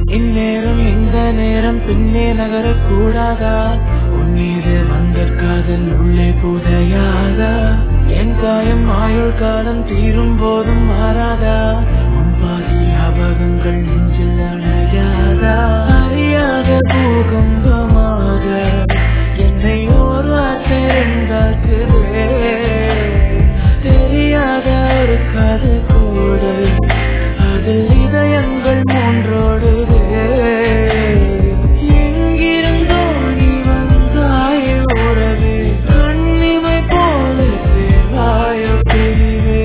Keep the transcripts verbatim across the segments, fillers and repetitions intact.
இந்நேரம் இந்த நேரம் பின்னே நகரக்கூடாதா? உன்மீது வந்த காதல் உள்ளே புதையாதா? என் காயம் ஆயுள் காலம் தீரும் போதும் மாறாதா? முன்பாகி ஞாபகங்கள் நெஞ்சில் அணையாதா? அறியாத பூகம்பமாக என்னை ஓர் வார்த்தை உண்டாக்குதே. தெரியாத ஒரு கதை கூட அதில் இதயங்கள் மூன்றோடுதே. எங்கிருந்தோ நீ வந்தாய் உறவே, கண்ணிமை போல சேவாய பிரிவே.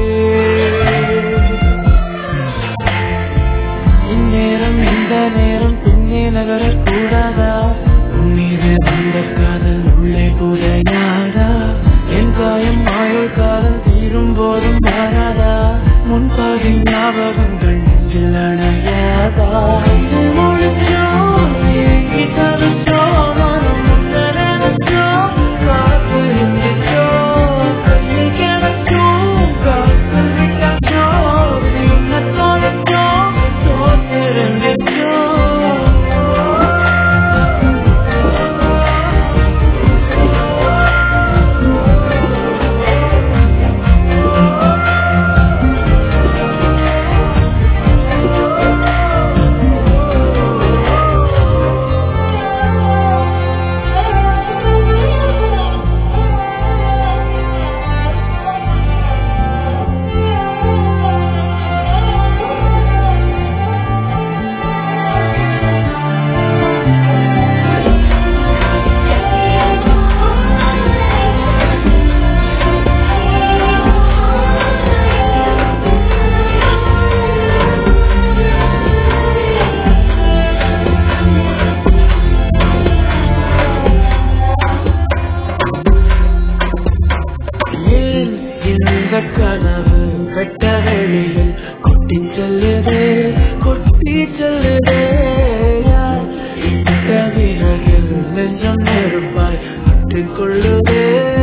இந்நேரம் இந்த நேரம் பின்னே நகரக்கூடாதா? உன்மீது வந்த காதல் உள்ளே புதையாதா? என் காயம் ஆயுள் காலம் தீரும் போதும் மாறாதா? முன்பாதி ஞாபகங்கள் நெஞ்சில் அணையாதா? முடிச்சோம் ஏங்கி தவிச்சோம், மனம் நினைச்சோம், காத்து இருந்துச்சோம், கையில் கிடச்சோம், காத்து விட்டோம், என்ன தொலைச்சோம், தோற்றிருந்துச்சோம். இந்த கனவு வெட்ட வெளியில் கொட்டி செல்லுதே, கொட்டி செல்லுதே. இந்த விறகில் நெஞ்சம் நெருப்பாய் பற்றிக் கொள்ளுதே.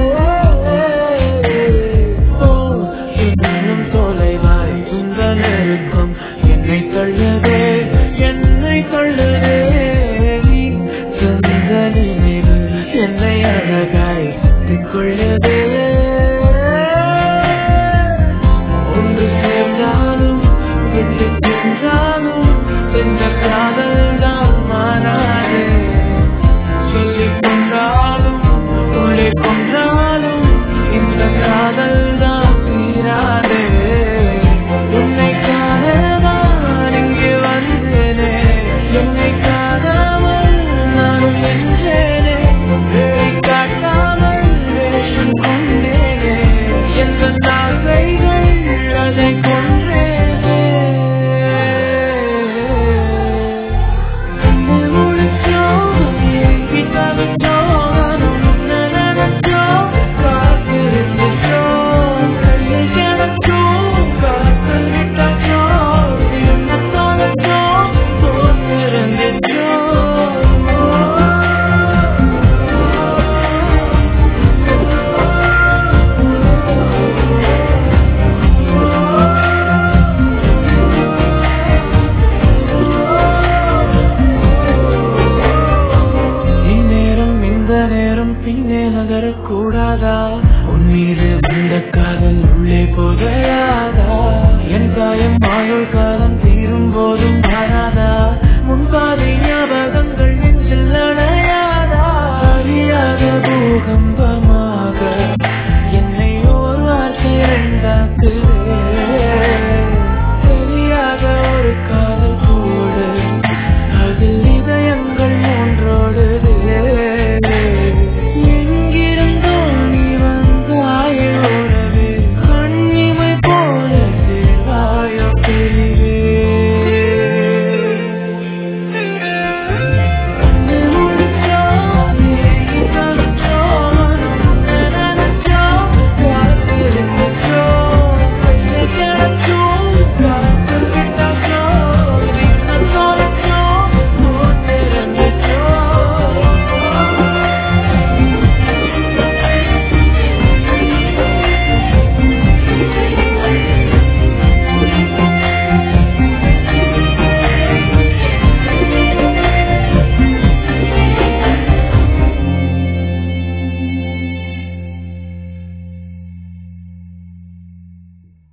ஓ இன்னும் தொலைவாய் இந்த நெருக்கம் என்னை தள்ளுதே, என்னை தள்ளுதே. நீ தந்த நினைவு என்னை அழகாய் பற்றிக் கொள்ளுதே.